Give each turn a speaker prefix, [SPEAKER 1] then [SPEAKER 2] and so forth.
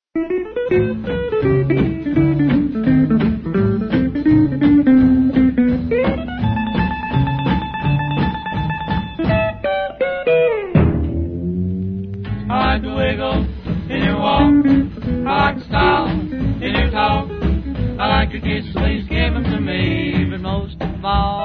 [SPEAKER 1] I like to wiggle in your walk. I like to style in your talk. I like your kiss, please give them to me. But most of all,